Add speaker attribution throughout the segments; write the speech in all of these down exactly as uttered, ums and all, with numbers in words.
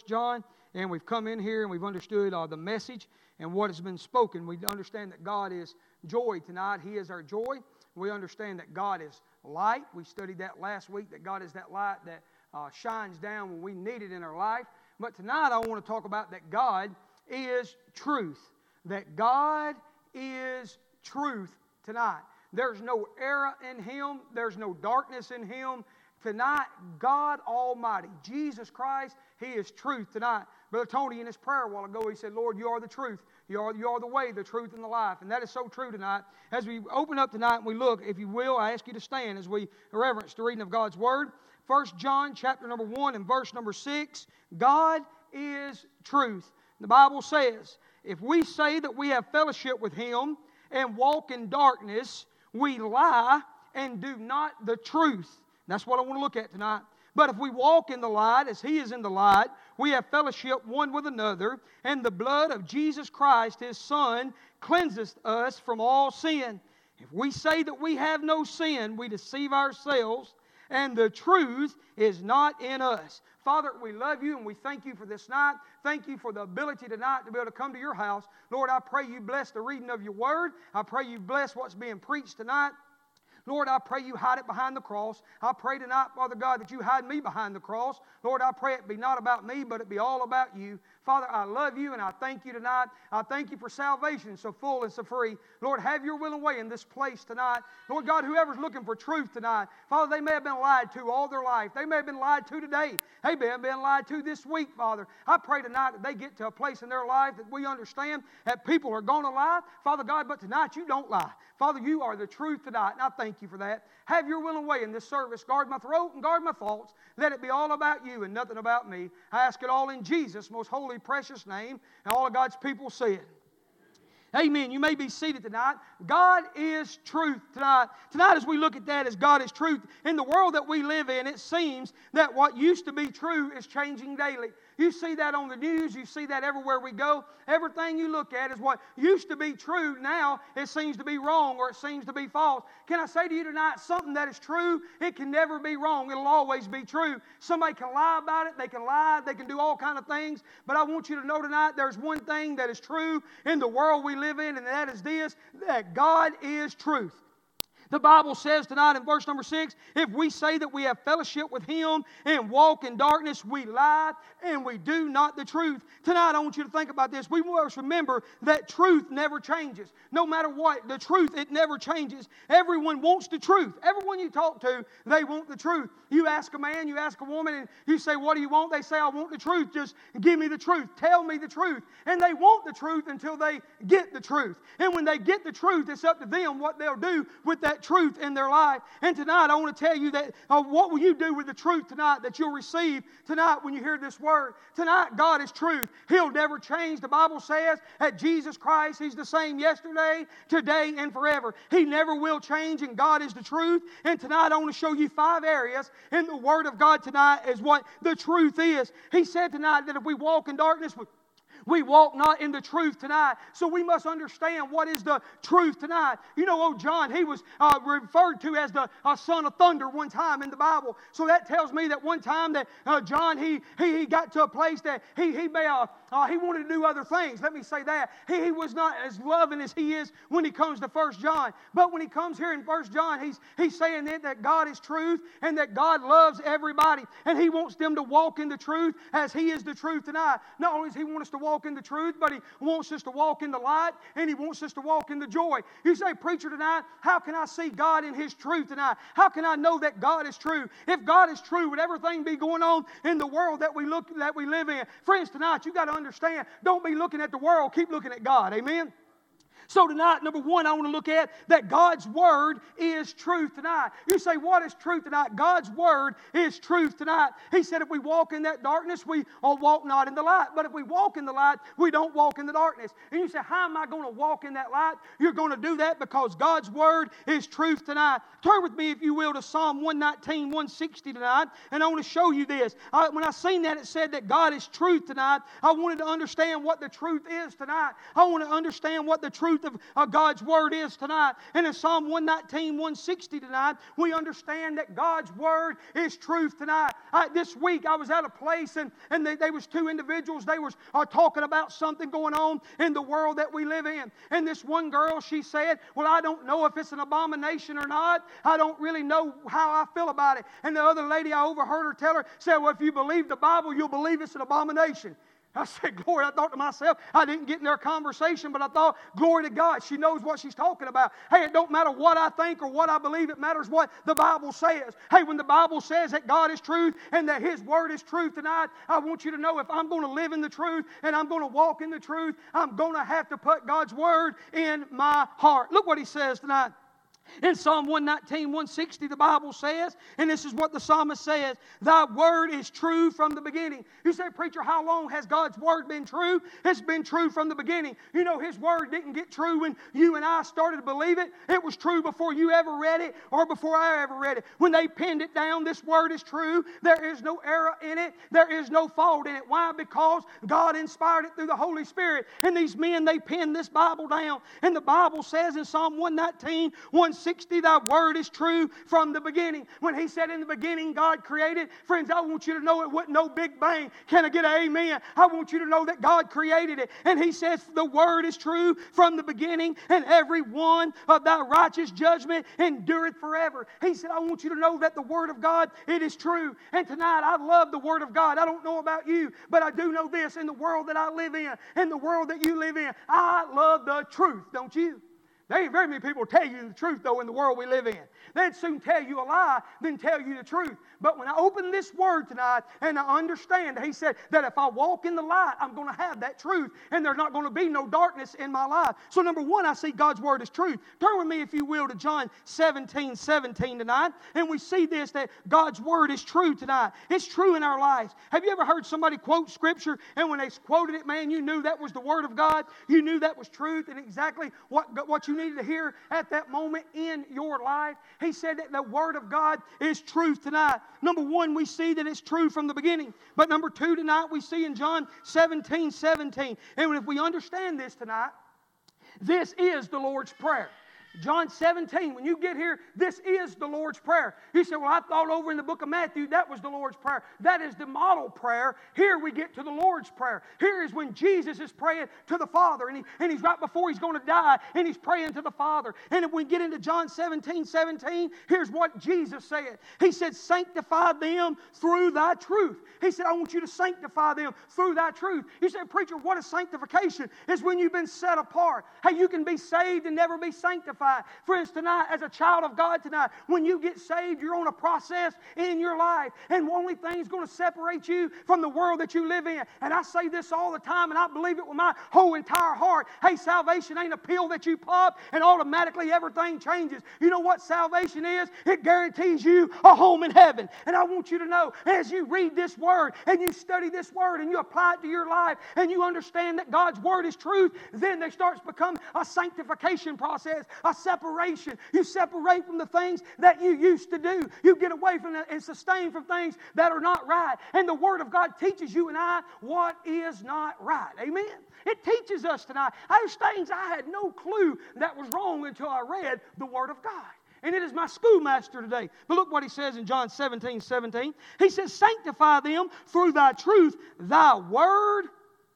Speaker 1: First John, and we've come in here and we've understood uh, the message and what has been spoken. We understand that God is joy tonight. He is our joy. We understand that God is light. We studied that last week, that God is that light that uh, shines down when we need it in our life. But tonight I want to talk about that God is truth. That God is truth tonight. There's no error in Him. There's no darkness in Him. Tonight, God Almighty, Jesus Christ, He is truth tonight. Brother Tony, in his prayer a while ago, he said, Lord, you are the truth. You are, you are the way, the truth, and the life. And that is so true tonight. As we open up tonight and we look, if you will, I ask you to stand as we reverence the reading of God's Word. First John chapter number one and verse number six. God is truth. The Bible says, if we say that we have fellowship with Him and walk in darkness, we lie and do not the truth. That's what I want to look at tonight. But if we walk in the light as He is in the light, we have fellowship one with another, and the blood of Jesus Christ, His Son, cleanseth us from all sin. If we say that we have no sin, we deceive ourselves, and the truth is not in us. Father, we love You and we thank You for this night. Thank You for the ability tonight to be able to come to Your house. Lord, I pray You bless the reading of Your Word. I pray You bless what's being preached tonight. Lord, I pray You hide it behind the cross. I pray tonight, Father God, that You hide me behind the cross. Lord, I pray it be not about me, but it be all about You. Father, I love You and I thank You tonight. I thank You for salvation so full and so free. Lord, have Your will and way in this place tonight. Lord God, whoever's looking for truth tonight, Father, they may have been lied to all their life. They may have been lied to today. They may have been lied to this week, Father. I pray tonight that they get to a place in their life that we understand that people are going to lie. Father God, but tonight You don't lie. Father, You are the truth tonight, and I thank You for that. Have Your will and way in this service. Guard my throat and guard my thoughts. Let it be all about You and nothing about me. I ask it all in Jesus' most holy, precious name. And all of God's people say it. Amen. You may be seated tonight. God is truth tonight. Tonight as we look at that as God is truth, in the world that we live in, it seems that what used to be true is changing daily. You see that on the news. You see that everywhere we go. Everything you look at is what used to be true. Now it seems to be wrong or it seems to be false. Can I say to you tonight, something that is true, it can never be wrong. It'll always be true. Somebody can lie about it. They can lie. They can do all kinds of things. But I want you to know tonight there's one thing that is true in the world we live in, and that is this, that God is truth. The Bible says tonight in verse number six, if we say that we have fellowship with Him and walk in darkness, we lie and we do not the truth. Tonight I want you to think about this. We must remember that truth never changes. No matter what, the truth, it never changes. Everyone wants the truth. Everyone you talk to, they want the truth. You ask a man, you ask a woman, and you say, what do you want? They say, I want the truth. Just give me the truth. Tell me the truth. And they want the truth until they get the truth. And when they get the truth, it's up to them what they'll do with that truth in their life. And tonight I want to tell you that uh, what will you do with the truth tonight that you'll receive tonight when you hear this word? Tonight God is truth. He'll never change. The Bible says that Jesus Christ, He's the same yesterday, today, and forever. He never will change, and God is the truth. And tonight I want to show you five areas in the Word of God tonight is what the truth is. He said tonight that if we walk in darkness, we We walk not in the truth tonight. So we must understand what is the truth tonight. You know, old John, he was uh, referred to as the uh, son of thunder one time in the Bible. So that tells me that one time that uh, John, he, he he got to a place that he he may uh, uh, he wanted to do other things. Let me say that. He, he was not as loving as he is when he comes to First John. But when he comes here in First John, he's, he's saying that, that God is truth and that God loves everybody. And He wants them to walk in the truth as He is the truth tonight. Not only does He want us to walk in the truth, but He wants us to walk in the light, and He wants us to walk in the joy. You say, preacher, tonight, how can I see God in His truth tonight? How can I know that God is true? If God is true, would everything be going on in the world that we look that we live in? Friends, tonight you got to understand, don't be looking at the world, keep looking at God. Amen. So tonight, number one, I want to look at that God's Word is truth tonight. You say, what is truth tonight? God's Word is truth tonight. He said if we walk in that darkness, we walk not in the light. But if we walk in the light, we don't walk in the darkness. And you say, how am I going to walk in that light? You're going to do that because God's Word is truth tonight. Turn with me, if you will, to Psalm one nineteen, one sixty tonight, and I want to show you this. I, when I seen that, it said that God is truth tonight. I wanted to understand what the truth is tonight. I want to understand what the truth truth of, of God's Word is tonight. And in Psalm one nineteen, one sixty tonight, we understand that God's Word is truth tonight. I, this week I was at a place and, and they, there was two individuals. They was uh, talking about something going on in the world that we live in. And this one girl, she said, well, I don't know if it's an abomination or not. I don't really know how I feel about it. And the other lady, I overheard her tell her, said, well, if you believe the Bible, you'll believe it's an abomination. I said, glory. I thought to myself, I didn't get in their conversation, but I thought, glory to God. She knows what she's talking about. Hey, it don't matter what I think or what I believe. It matters what the Bible says. Hey, when the Bible says that God is truth and that His Word is truth tonight, I want you to know if I'm going to live in the truth and I'm going to walk in the truth, I'm going to have to put God's Word in my heart. Look what He says tonight. In Psalm one nineteen, one sixty, the Bible says, and this is what the psalmist says, Thy word is true from the beginning. You say, preacher, how long has God's Word been true? It's been true from the beginning. You know, His Word didn't get true when you and I started to believe it. It was true before you ever read it or before I ever read it. When they pinned it down, this Word is true. There is no error in it. There is no fault in it. Why? Because God inspired it through the Holy Spirit. And these men, they pinned this Bible down. And the Bible says in Psalm one nineteen, one sixty, Thy word is true from the beginning. When He said in the beginning God created, friends, I want you to know it wasn't no big bang. Can I get an amen? I want you to know that God created it. And He says the word is true from the beginning, and every one of Thy righteous judgment endureth forever. He said, I want you to know that the Word of God, it is true. And tonight, I love the Word of God. I don't know about you, but I do know this. In the world that I live in, in the world that you live in, I love the truth, don't you? There ain't very many people tell you the truth, though, in the world we live in. They'd soon tell you a lie than tell you the truth. But when I open this Word tonight and I understand, He said that if I walk in the light, I'm going to have that truth. And there's not going to be no darkness in my life. So number one, I see God's Word as truth. Turn with me, if you will, to John seventeen, seventeen tonight. And we see this, that God's Word is true tonight. It's true in our lives. Have you ever heard somebody quote Scripture, and when they quoted it, man, you knew that was the Word of God. You knew that was truth and exactly what, what you needed to hear at that moment in your life. He said that the Word of God is truth tonight. Number one, we see that it's true from the beginning. But number two tonight, we see in John seventeen, seventeen. And if we understand this tonight, this is the Lord's Prayer. John seventeen, when you get here, this is the Lord's Prayer. You say, well, I thought over in the book of Matthew, that was the Lord's Prayer. That is the model prayer. Here we get to the Lord's Prayer. Here is when Jesus is praying to the Father, and, he, and he's right before he's going to die, and he's praying to the Father. And if we get into John seventeen, seventeen, here's what Jesus said. He said, sanctify them through Thy truth. He said, I want you to sanctify them through Thy truth. You say, preacher, what is sanctification? It's when you've been set apart. Hey, you can be saved and never be sanctified. Friends, tonight, as a child of God tonight, when you get saved, you're on a process in your life. And one only thing is going to separate you from the world that you live in. And I say this all the time, and I believe it with my whole entire heart. Hey, salvation ain't a pill that you pop and automatically everything changes. You know what salvation is? It guarantees you a home in heaven. And I want you to know, as you read this Word and you study this Word and you apply it to your life and you understand that God's Word is truth, then there starts to become a sanctification process, a separation. You separate from the things that you used to do. You get away from it and sustain from things that are not right. And the Word of God teaches you and I what is not right. Amen? It teaches us tonight. There's things I had no clue that was wrong until I read the Word of God. And it is my schoolmaster today. But look what he says in John seventeen, seventeen. He says, sanctify them through Thy truth. Thy Word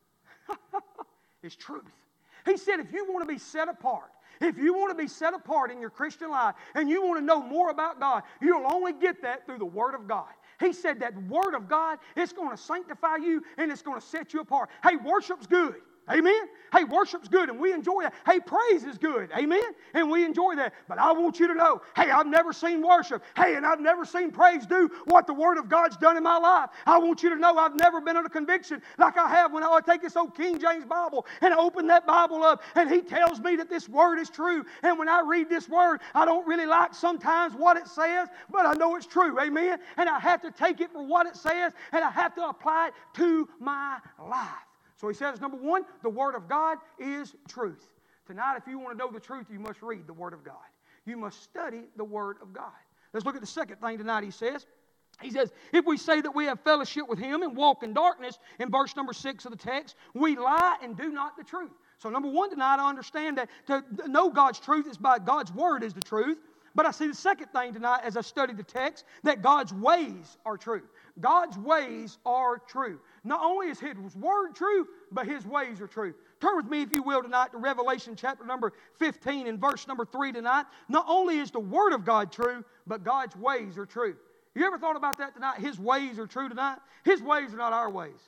Speaker 1: is truth. He said, if you want to be set apart, if you want to be set apart in your Christian life and you want to know more about God, you'll only get that through the Word of God. He said that Word of God, it's going to sanctify you and it's going to set you apart. Hey, worship's good. Amen? Hey, worship's good and we enjoy that. Hey, praise is good. Amen? And we enjoy that. But I want you to know, hey, I've never seen worship. Hey, and I've never seen praise do what the Word of God's done in my life. I want you to know I've never been under conviction like I have when I take this old King James Bible and I open that Bible up and He tells me that this Word is true. And when I read this Word, I don't really like sometimes what it says, but I know it's true. Amen? And I have to take it for what it says and I have to apply it to my life. So he says, number one, the Word of God is truth. Tonight, if you want to know the truth, you must read the Word of God. You must study the Word of God. Let's look at the second thing tonight he says. He says, if we say that we have fellowship with Him and walk in darkness, in verse number six of the text, we lie and do not the truth. So number one tonight, I understand that to know God's truth is by God's Word is the truth. But I see the second thing tonight as I study the text, that God's ways are true. God's ways are true. Not only is His Word true, but His ways are true. Turn with me, if you will, tonight to Revelation chapter number fifteen and verse number three tonight. Not only is the Word of God true, but God's ways are true. You ever thought about that tonight? His ways are true tonight. His ways are not our ways.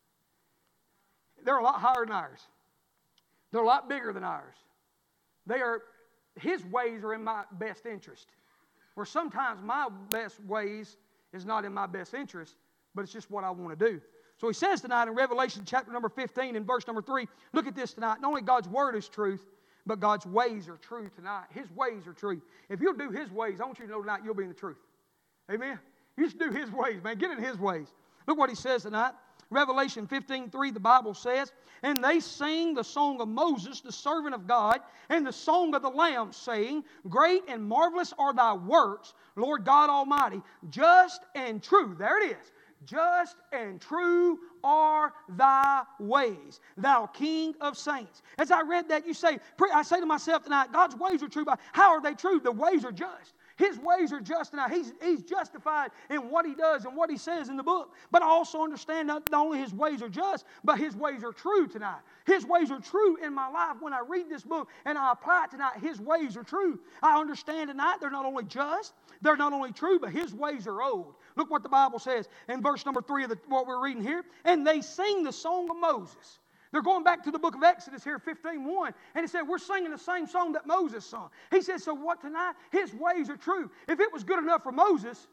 Speaker 1: They're a lot higher than ours. They're a lot bigger than ours. They are, His ways are in my best interest. Where sometimes my best ways is not in my best interest, but it's just what I want to do. So he says tonight in Revelation chapter number fifteen and verse number three, look at this tonight. Not only God's Word is truth, but God's ways are true tonight. His ways are true. If you'll do His ways, I want you to know tonight you'll be in the truth. Amen? You just do His ways, man. Get in His ways. Look what he says tonight. Revelation fifteen three, the Bible says, and they sing the song of Moses, the servant of God, and the song of the Lamb, saying, great and marvelous are thy works, Lord God Almighty, just and true. There it is. Just and true are thy ways, thou King of saints. As I read that, you say, I say to myself tonight, God's ways are true, but how are they true? The ways are just. His ways are just. Now, he's, he's justified in what He does and what He says in the book. But I also understand not, not only His ways are just, but His ways are true tonight. His ways are true in my life. When I read this book and I apply it tonight, His ways are true. I understand tonight they're not only just, they're not only true, but His ways are old. Look what the Bible says in verse number three of the, what we're reading here. And they sing the song of Moses. They're going back to the book of Exodus here, fifteen one. And he said, we're singing the same song that Moses sung. He said, so what tonight? His ways are true. If it was good enough for Moses,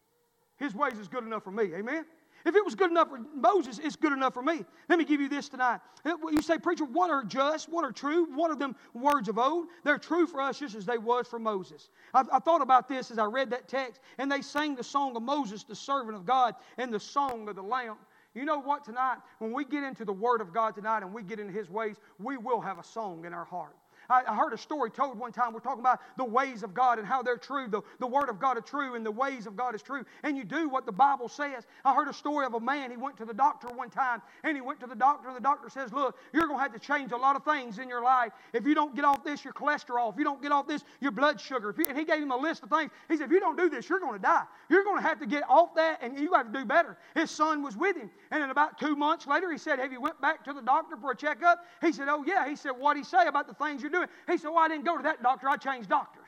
Speaker 1: His ways is good enough for me. Amen? If it was good enough for Moses, it's good enough for me. Let me give you this tonight. You say, preacher, what are just? What are true? What are them words of old? They're true for us just as they was for Moses. I, I thought about this as I read that text. And they sang the song of Moses, the servant of God, and the song of the Lamb. You know what tonight? When we get into the Word of God tonight and we get into His ways, we will have a song in our heart. I, I heard a story told one time. We're talking about the ways of God and how they're true. The, the Word of God is true and the ways of God is true. And you do what the Bible says. I heard a story of a man. He went to the doctor one time. And he went to the doctor. And the doctor says, look, you're going to have to change a lot of things in your life. If you don't get off this, your cholesterol. If you don't get off this, your blood sugar. If you, and he gave him a list of things. He said, if you don't do this, you're going to die. You're going to have to get off that and you have to do better. His son was with him. And then about two months later, he said, have you went back to the doctor for a checkup? He said, oh, yeah. He said, what'd he say about the things you're doing? He said, well, I didn't go to that doctor. I changed doctors.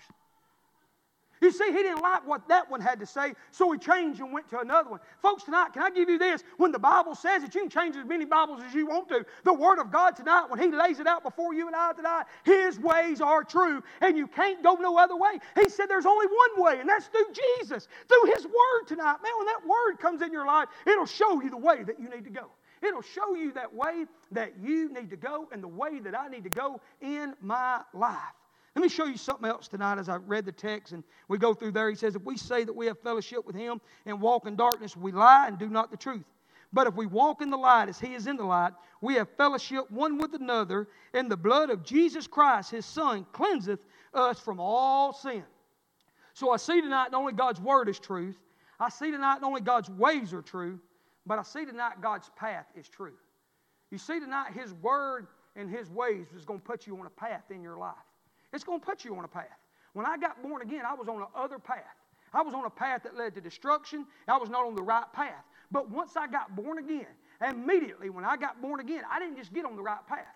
Speaker 1: You see, he didn't like what that one had to say, so he changed and went to another one. Folks, tonight, can I give you this? When the Bible says that you can change as many Bibles as you want to, the Word of God tonight, when He lays it out before you and I tonight, His ways are true, and you can't go no other way. He said there's only one way, and that's through Jesus, through His Word tonight. Man, when that Word comes in your life, it'll show you the way that you need to go. It'll show you that way that you need to go and the way that I need to go in my life. Let me show you something else tonight as I read the text and we go through there. He says, if we say that we have fellowship with Him and walk in darkness, we lie and do not the truth. But if we walk in the light as He is in the light, we have fellowship one with another, and the blood of Jesus Christ, His Son, cleanseth us from all sin. So I see tonight not only God's Word is truth, I see tonight not only God's ways are true, but I see tonight God's path is true. You see tonight His Word and His ways is going to put you on a path in your life. It's going to put you on a path. When I got born again, I was on the other path. I was on a path that led to destruction. I was not on the right path. But once I got born again, immediately when I got born again, I didn't just get on the right path.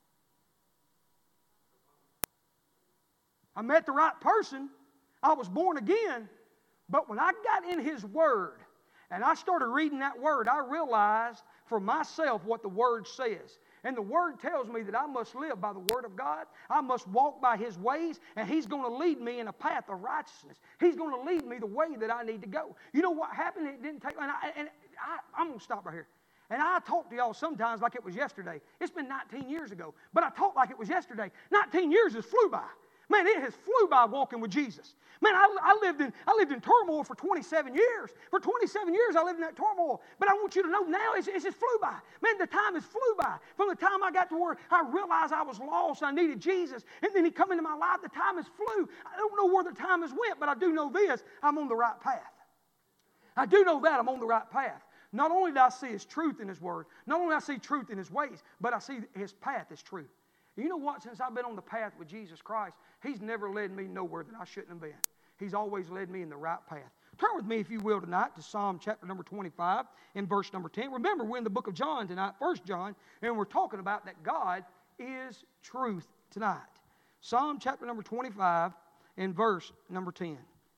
Speaker 1: I met the right person. I was born again. But when I got in His Word and I started reading that Word, I realized for myself what the Word says. And the Word tells me that I must live by the Word of God. I must walk by His ways, and He's going to lead me in a path of righteousness. He's going to lead me the way that I need to go. You know what happened? It didn't take, and, I, and I, I'm going to stop right here. And I talk to y'all sometimes like it was yesterday. It's been nineteen years ago, but I talk like it was yesterday. nineteen years has flew by. Man, it has flew by walking with Jesus. Man, I, I, lived in, I lived in turmoil for twenty-seven years. For twenty-seven years, I lived in that turmoil. But I want you to know now, it's, it's just flew by. Man, the time has flew by. From the time I got to where I realized I was lost, I needed Jesus, and then He come into my life, the time has flew. I don't know where the time has went, but I do know this, I'm on the right path. I do know that I'm on the right path. Not only do I see His truth in His Word, not only do I see truth in His ways, but I see His path is true. You know what? Since I've been on the path with Jesus Christ, He's never led me nowhere that I shouldn't have been. He's always led me in the right path. Turn with me, if you will, tonight to Psalm chapter number twenty-five and verse number ten. Remember, we're in the book of John tonight, First John, and we're talking about that God is truth tonight. Psalm chapter number twenty-five and verse number ten.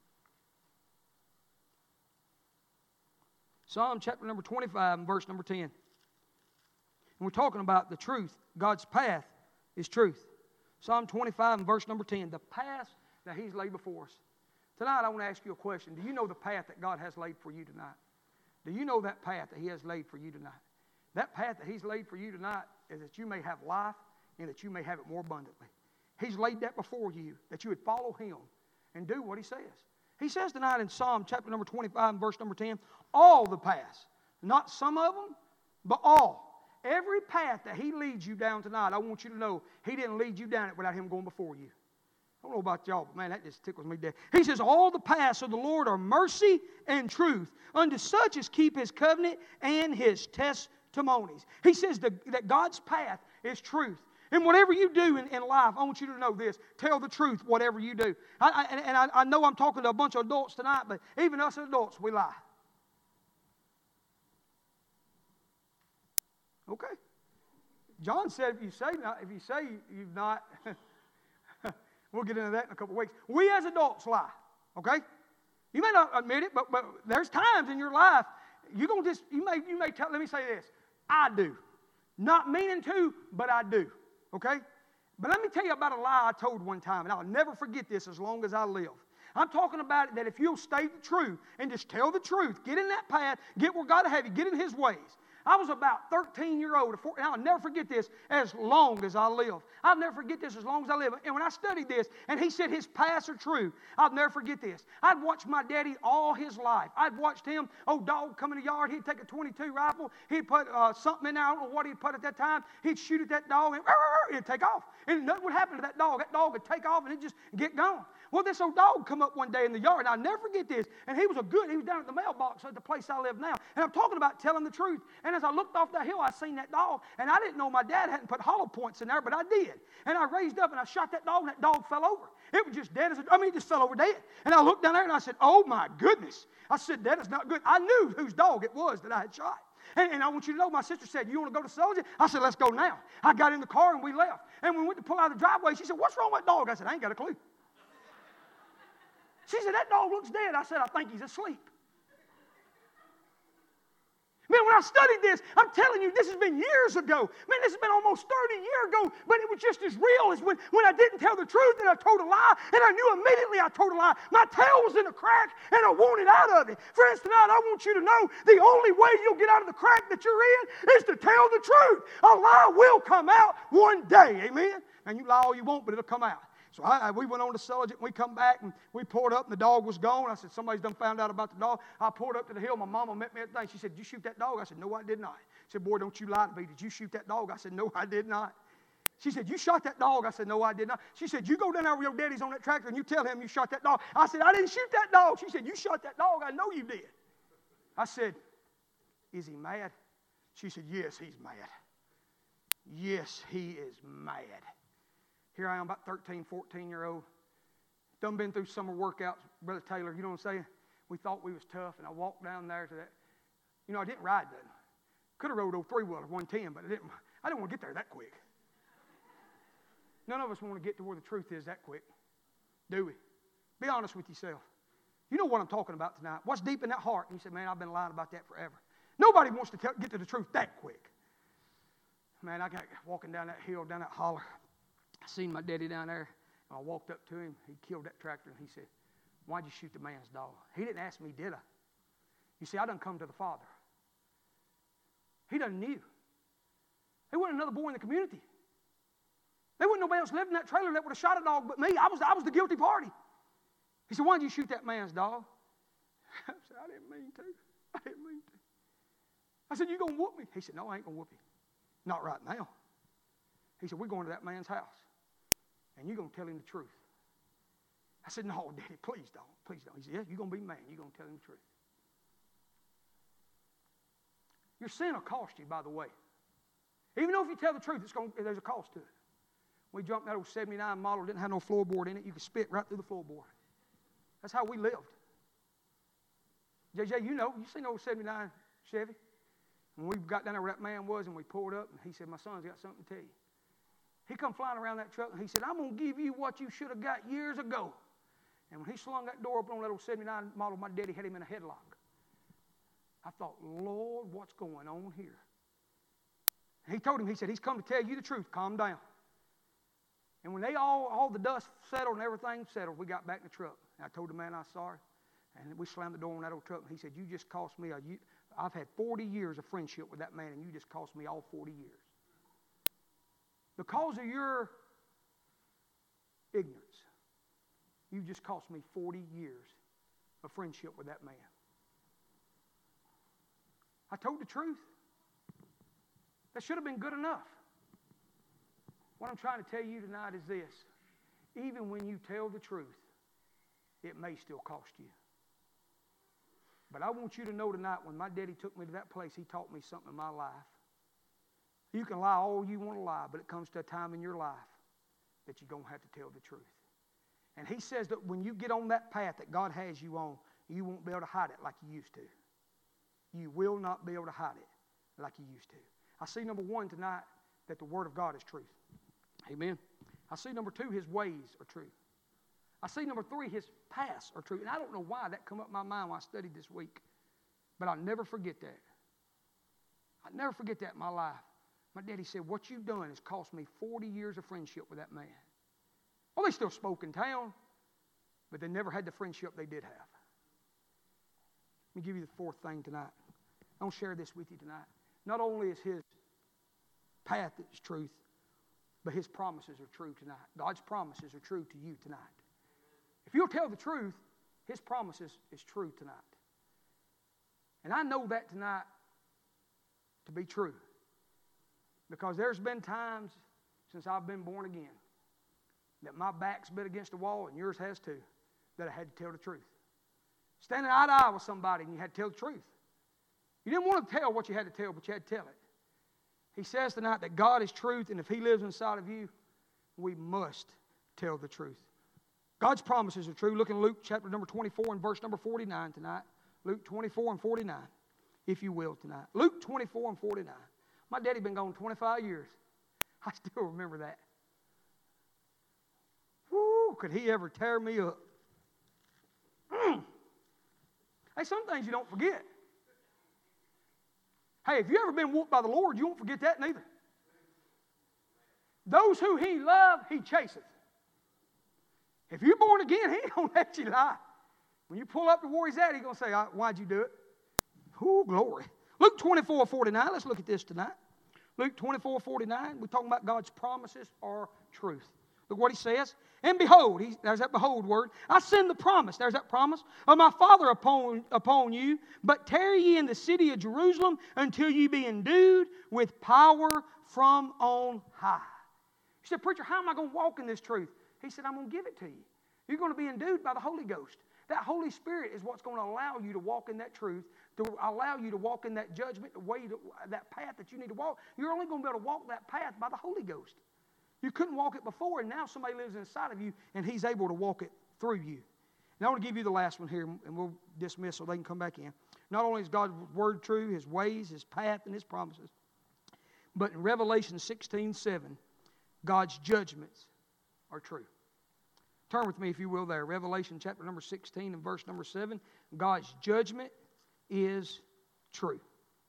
Speaker 1: Psalm chapter number twenty-five and verse number ten. And we're talking about the truth. God's path is truth. Psalm twenty-five and verse number ten. The path that He's laid before us. Tonight I want to ask you a question. Do you know the path that God has laid for you tonight? Do you know that path that He has laid for you tonight? That path that He's laid for you tonight is that you may have life and that you may have it more abundantly. He's laid that before you, that you would follow Him and do what He says. He says tonight in Psalm chapter number twenty-five and verse number ten, all the paths, not some of them, but all. Every path that He leads you down tonight, I want you to know He didn't lead you down it without Him going before you. I don't know about y'all, but man, that just tickles me dead. He says, all the paths of the Lord are mercy and truth unto such as keep His covenant and His testimonies. He says that, that God's path is truth. And whatever you do in, in life, I want you to know this. Tell the truth, whatever you do. I, I, and and I, I know I'm talking to a bunch of adults tonight, but even us adults, we lie. Okay? John said, if you say not, if you say you've not, we'll get into that in a couple of weeks. We as adults lie. Okay? You may not admit it, but, but there's times in your life you're gonna just you may you may tell. Let me say this. I do, not meaning to, but I do. Okay? But let me tell you about a lie I told one time, and I'll never forget this as long as I live. I'm talking about it that if you'll state the truth and just tell the truth, get in that path, get where God will have you, get in His ways. I was about thirteen year old, and I'll never forget this as long as I live. I'll never forget this as long as I live. And when I studied this, and he said his paths are true, I'll never forget this. I'd watched my daddy all his life. I'd watched him, old dog, come in the yard. He'd take a twenty-two rifle. He'd put uh, something in there. I don't know what he'd put at that time. He'd shoot at that dog, and it'd take off. And nothing would happen to that dog. That dog would take off, and it'd just get gone. Well, this old dog come up one day in the yard, and I'll never forget this. And he was a good, he was down at the mailbox at the place I live now. And I'm talking about telling the truth. And as I looked off that hill, I seen that dog, and I didn't know my dad hadn't put hollow points in there, but I did. And I raised up, and I shot that dog, and that dog fell over. It was just dead as a, I mean, it just fell over dead. And I looked down there, and I said, oh, my goodness. I said, that is not good. I knew whose dog it was that I had shot. And, and I want you to know, my sister said, you want to go to Soldier? I said, let's go now. I got in the car, and we left. And when we went to pull out of the driveway, she said, what's wrong with that dog? I said, I ain't got a clue. She said, that dog looks dead. I said, I think he's asleep. Man, when I studied this, I'm telling you, this has been years ago. Man, this has been almost thirty years ago, but it was just as real as when, when I didn't tell the truth and I told a lie, and I knew immediately I told a lie. My tail was in a crack, and I wanted out of it. Friends, tonight, I want you to know the only way you'll get out of the crack that you're in is to tell the truth. A lie will come out one day, amen? And you lie all you want, but it'll come out. So I, I, we went on to Selledge, and we come back, and we pulled up, and the dog was gone. I said, somebody's done found out about the dog. I pulled up to the hill. My mama met me at the thing. She said, did you shoot that dog? I said, no, I did not. She said, boy, don't you lie to me. Did you shoot that dog? I said, no, I did not. She said, you shot that dog? I said, no, I did not. She said, you go down there where your daddy's on that tractor, and you tell him you shot that dog. I said, I didn't shoot that dog. She said, you shot that dog. I know you did. I said, is he mad? She said, yes, he's mad. Yes, he is mad. Here I am, about thirteen, fourteen year old. Done been through summer workouts, Brother Taylor, you know what I'm saying? We thought we was tough, and I walked down there to that. You know, I didn't ride that. Could have rode old three-wheeler, one ten, but I didn't, I didn't want to get there that quick. None of us want to get to where the truth is that quick, do we? Be honest with yourself. You know what I'm talking about tonight. What's deep in that heart? And you said, man, I've been lying about that forever. Nobody wants to tell, get to the truth that quick. Man, I got walking down that hill, down that holler. I seen my daddy down there. I walked up to him. He killed that tractor, and he said, why'd you shoot the man's dog? He didn't ask me, did I? You see, I done come to the Father. He done knew. There wasn't another boy in the community. There wasn't nobody else living in that trailer that would have shot a dog but me. I was, I was the guilty party. He said, why'd you shoot that man's dog? I said, I didn't mean to. I didn't mean to. I said, you going to whoop me? He said, no, I ain't going to whoop you. Not right now. He said, we're going to that man's house, and you're going to tell him the truth. I said, no, Daddy, please don't. Please don't. He said, yeah, you're going to be man. You're going to tell him the truth. Your sin will cost you, by the way. Even though if you tell the truth, it's going, there's a cost to it. We jumped in that old seventy-nine model, didn't have no floorboard in it. You could spit right through the floorboard. That's how we lived. J J, you know, you seen the old seventy-nine Chevy? When we got down there where that man was and we pulled up, and he said, my son's got something to tell you. He come flying around that truck, and he said, I'm going to give you what you should have got years ago. And when he slung that door open on that old seventy-nine model, my daddy had him in a headlock. I thought, Lord, what's going on here? And he told him, he said, he's come to tell you the truth. Calm down. And when they all, all the dust settled and everything settled, we got back in the truck. And I told the man I was sorry. And we slammed the door on that old truck. And he said, you just cost me a, you, I've had forty years of friendship with that man, and you just cost me all forty years. Because of your ignorance, you just cost me forty years of friendship with that man. I told the truth. That should have been good enough. What I'm trying to tell you tonight is this. Even when you tell the truth, it may still cost you. But I want you to know tonight, when my daddy took me to that place, he taught me something in my life. You can lie all you want to lie, but it comes to a time in your life that you're going to have to tell the truth. And he says that when you get on that path that God has you on, you won't be able to hide it like you used to. You will not be able to hide it like you used to. I see, number one, tonight, that the Word of God is truth. Amen. I see, number two, His ways are true. I see, number three, His paths are true. And I don't know why that come up in my mind when I studied this week. But I'll never forget that. I'll never forget that in my life. My daddy said, what you've done has cost me forty years of friendship with that man. Well, they still spoke in town, but they never had the friendship they did have. Let me give you the fourth thing tonight. I'll share this with you tonight. Not only is His path is truth, but His promises are true tonight. God's promises are true to you tonight. If you'll tell the truth, His promises is true tonight. And I know that tonight to be true. Because there's been times since I've been born again that my back's been against the wall, and yours has too, that I had to tell the truth. Standing eye to eye with somebody, and you had to tell the truth. You didn't want to tell what you had to tell, but you had to tell it. He says tonight that God is truth, and if He lives inside of you, we must tell the truth. God's promises are true. Look in Luke chapter number twenty-four and verse number forty-nine tonight. Luke twenty-four and forty-nine, if you will, tonight. Luke twenty-four and forty-nine. My daddy been gone twenty-five years. I still remember that. Woo, could he ever tear me up? Mm. Hey, some things you don't forget. Hey, if you ever been whooped by the Lord, you won't forget that neither. Those who He loved, He chaseth. If you're born again, He ain't going to let you lie. When you pull up to where He's at, He's going to say, why'd you do it? Ooh, glory. Luke twenty-four forty-nine, let's look at this tonight. Luke twenty-four forty-nine, we're talking about God's promises are truth. Look what He says. And behold, he, there's that behold word, I send the promise, there's that promise, of my Father upon, upon you, but tarry ye in the city of Jerusalem until ye be endued with power from on high. You said, preacher, how am I going to walk in this truth? He said, I'm going to give it to you. You're going to be endued by the Holy Ghost. That Holy Spirit is what's going to allow you to walk in that truth, to allow you to walk in that judgment, the way to, that path that you need to walk. You're only going to be able to walk that path by the Holy Ghost. You couldn't walk it before, and now somebody lives inside of you, and He's able to walk it through you. And I want to give you the last one here, and we'll dismiss so they can come back in. Not only is God's Word true, His ways, His path, and His promises, but in Revelation sixteen seven, God's judgments are true. Turn with me, if you will, there. Revelation chapter number sixteen and verse number seven. God's judgment is true.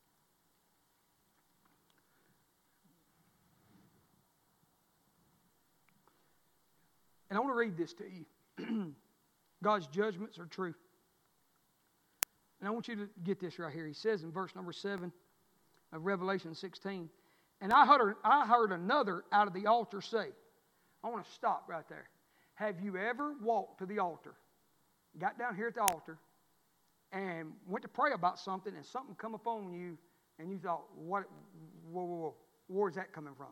Speaker 1: And I want to read this to you. God's judgments are true. And I want you to get this right here. He says in verse number seven of Revelation sixteen, and I heard, I heard another out of the altar say, I want to stop right there. Have you ever walked to the altar, got down here at the altar, and went to pray about something, and something come upon you, and you thought, what, whoa, whoa, whoa, where's that coming from?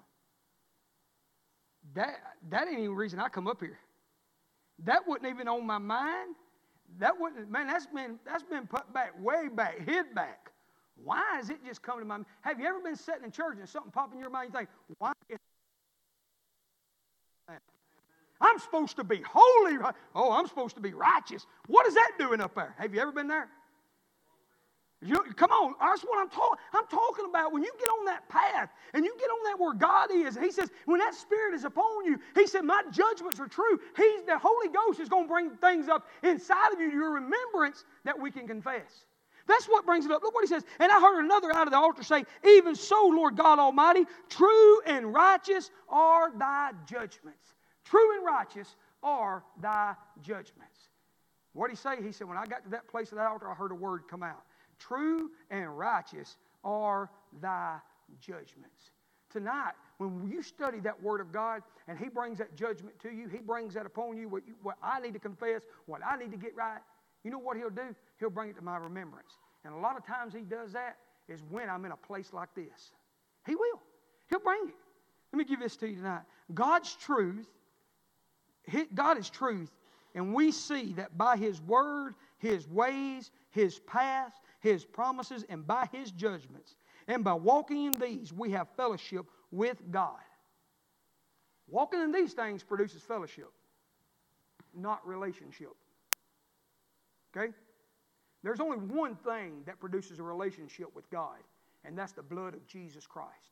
Speaker 1: That, that ain't even the reason I come up here. That wasn't even on my mind. That wouldn't, man, that's been, that's been put back, way back, hid back. Why is it just coming to my mind? Have you ever been sitting in church and something pop in your mind, you think, why is I'm supposed to be holy. Oh, I'm supposed to be righteous. What is that doing up there? Have you ever been there? You, come on, that's what I'm talking. I'm talking about when you get on that path and you get on that where God is. He says, when that Spirit is upon you, He said, my judgments are true. He's the Holy Ghost is going to bring things up inside of you, your remembrance that we can confess. That's what brings it up. Look what He says. And I heard another out of the altar say, even so, Lord God Almighty, true and righteous are thy judgments. True and righteous are thy judgments. What did He say? He said, when I got to that place of the altar, I heard a word come out. True and righteous are thy judgments. Tonight, when you study that Word of God and He brings that judgment to you, He brings that upon you, what, you, what I need to confess, what I need to get right, you know what He'll do? He'll bring it to my remembrance. And a lot of times He does that is when I'm in a place like this. He will. He'll bring it. Let me give this to you tonight. God's truth, God is truth, and we see that by His Word, His ways, His paths, His promises, and by His judgments. And by walking in these, we have fellowship with God. Walking in these things produces fellowship, not relationship. Okay? There's only one thing that produces a relationship with God, and that's the blood of Jesus Christ.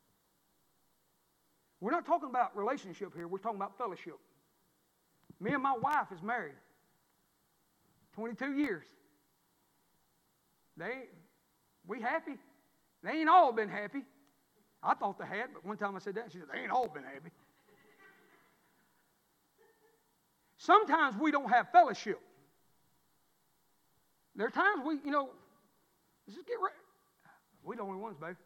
Speaker 1: We're not talking about relationship here. We're talking about fellowship. Me and my wife is married twenty-two years. They, we happy. They ain't all been happy. I thought they had, but one time I said that, she said, they ain't all been happy. Sometimes we don't have fellowship. There are times we, you know, let's just get ready. We're the only ones, babe.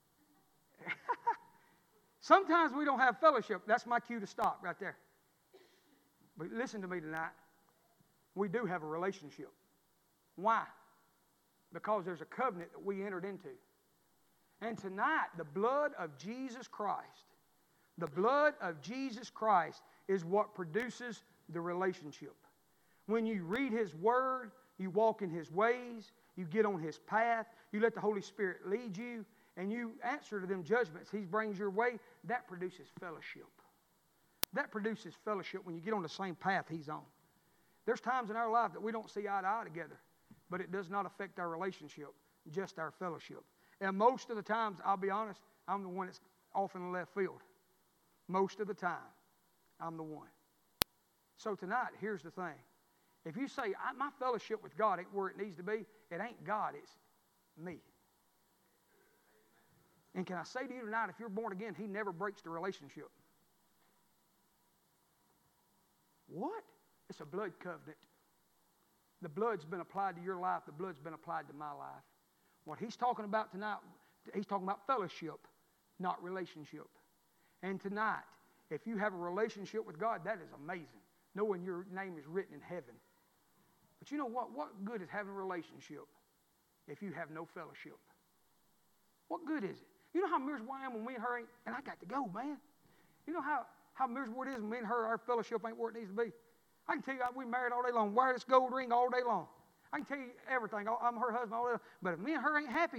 Speaker 1: Sometimes we don't have fellowship. That's my cue to stop right there. But listen to me tonight. We do have a relationship. Why? Because there's a covenant that we entered into. And tonight, the blood of Jesus Christ, the blood of Jesus Christ is what produces the relationship. When you read His Word, you walk in His ways, you get on His path, you let the Holy Spirit lead you, and you answer to them judgments He brings your way, that produces fellowship. That produces fellowship when you get on the same path He's on. There's times in our life that we don't see eye to eye together, but it does not affect our relationship, just our fellowship. And most of the times, I'll be honest, I'm the one that's off in the left field. Most of the time, I'm the one. So tonight, here's the thing. If you say, my fellowship with God ain't where it needs to be, it ain't God, it's me. And can I say to you tonight, if you're born again, He never breaks the relationship. What? It's a blood covenant. The blood's been applied to your life. The blood's been applied to my life. What He's talking about tonight, He's talking about fellowship, not relationship. And tonight, if you have a relationship with God, that is amazing. Knowing your name is written in heaven. But you know what? What good is having a relationship if you have no fellowship? What good is it? You know how miserable I am when me and her ain't, and I got to go, man. You know how, how miserable it is when me and her, our fellowship ain't where it needs to be. I can tell you, we married all day long, wear this gold ring all day long. I can tell you everything. I'm her husband all day long. But if me and her ain't happy,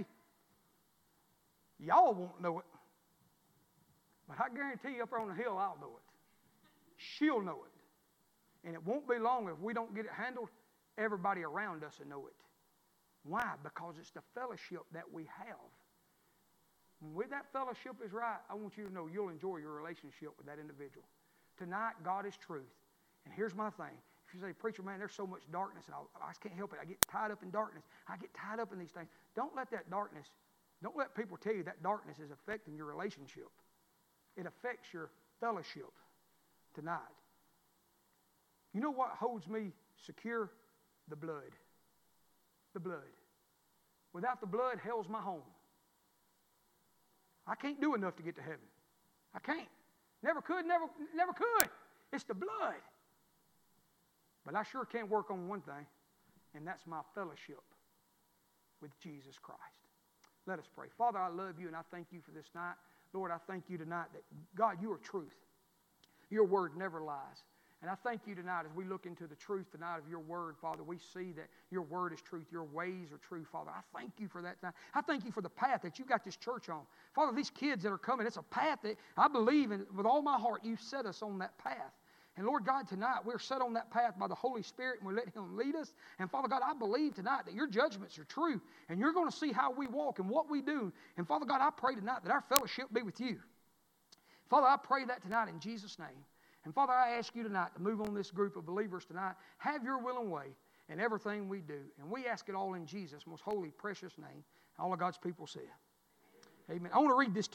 Speaker 1: y'all won't know it. But I guarantee you up there on the hill, I'll know it. She'll know it. And it won't be long if we don't get it handled, everybody around us will know it. Why? Because it's the fellowship that we have. When that fellowship is right, I want you to know you'll enjoy your relationship with that individual. Tonight, God is truth. And here's my thing. If you say, preacher, man, there's so much darkness, and I, I just can't help it. I get tied up in darkness. I get tied up in these things. Don't let that darkness, don't let people tell you that darkness is affecting your relationship. It affects your fellowship tonight. You know what holds me secure? The blood. The blood. Without the blood, hell's my home. I can't do enough to get to heaven. I can't. Never could, never, never could. It's the blood. But I sure can work on one thing, and that's my fellowship with Jesus Christ. Let us pray. Father, I love you, and I thank you for this night. Lord, I thank you tonight that, God, you are truth. Your word never lies. And I thank you tonight as we look into the truth tonight of your word, Father. We see that your word is truth. Your ways are true, Father. I thank you for that tonight. I thank you for the path that you got this church on. Father, these kids that are coming, it's a path that I believe in with all my heart you set us on that path. And Lord God, tonight we're set on that path by the Holy Spirit and we let Him lead us. And Father God, I believe tonight that your judgments are true and you're going to see how we walk and what we do. And Father God, I pray tonight that our fellowship be with you. Father, I pray that tonight in Jesus' name. And Father, I ask you tonight to move on this group of believers tonight. Have your will and way in everything we do. And we ask it all in Jesus' most holy, precious name. All of God's people say it. Amen. I want to read this to you.